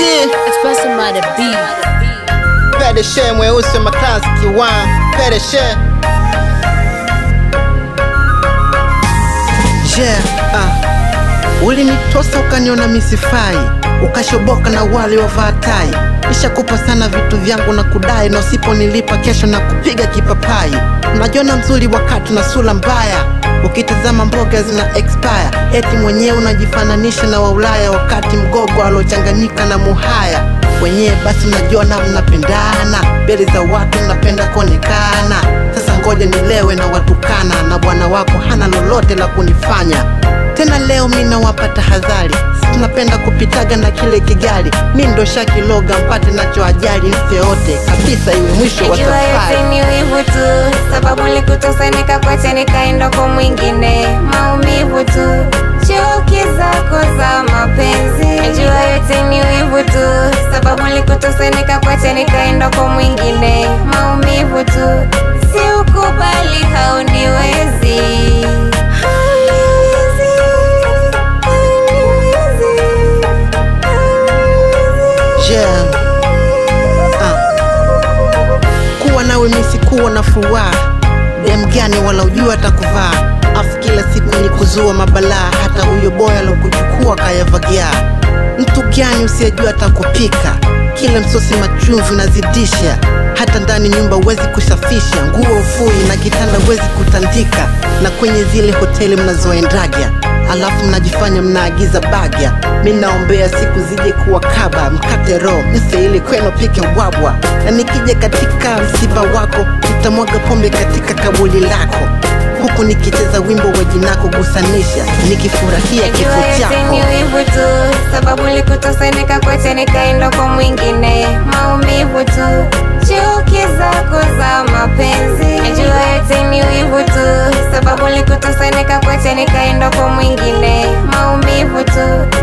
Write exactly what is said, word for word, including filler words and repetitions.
Expressing by the beat. Pedeshe mweusi maklasi kiwan Pedeshe Yeah, ah ulinitosa ukaniona misifai, ukashoboka na wale wavatai. Nishakupa sana vitu vyangu na kudai, na usipo nilipa kesho na kupiga kipapai. Unajiona mzuri wakati na sura mbaya, ukitazama mboga zina expire. Eti mwenyewe unajifananisha na wa Ulaya, wakati mgogo alochanganyika na muhaya. Wenyewe basi unajiona mnapendana, mbele za watu mnapenda kuonekana. Sasa ngoja nilewe na watukana, na bwana wako hana lolote la kunifanya. Tena leo mina wapata hadhari, tunapenda kupitaga na kile kigali. Mi ndo shakiloga mpate nacho ajali, nise yote kabisa iwe mwisho wa safari. Yote ni wivu tu, sababu nilikutosa nikakwacha nikaenda kwa mwingine. Maumivu tu, chuki zako za mapenzi. Najua yote ni wivu tu, sababu nilikutosa nikakwacha nikaenda kwa mwingine. Maumivu tu, si ukubali hauniwezi. Yeah. Ah. Kuwa nawe misi kuwa na furaha, dem gani wala ujua atakuvaa. Afu kila siku ni kuzua mabalaa, hata huyo boy alokuchukua kayavagia. Mtu gani usiyejua atakupika, kila msosi machumvi unazidisha. Hata ndani nyumba uwezi kusafisha, nguo ufui na kitanda uwezi kutandika. Na kwenye zile hoteli mnazoendaga, alafu mnajifanya mnaagiza bagya. Mi naombea siku zije kuwa kaba, mkate roho nise ili kweno pike wabwa. Na nikija katika msiba wako, nitamwaga pombe katika kabuli lako, huku nikicheza wimbo wa jinako gusanisha, nikifurahia kifo chako. Yote ni wivu tu, sababu nilikutosa nikakwacha nikaenda kwa mwingine. Maumivu tu, chuki zako za mapenzi. Najua yote ni wivu tu, sababu nilikutosa nikakwacha nikaenda kwa mwingine. Maumivu tu,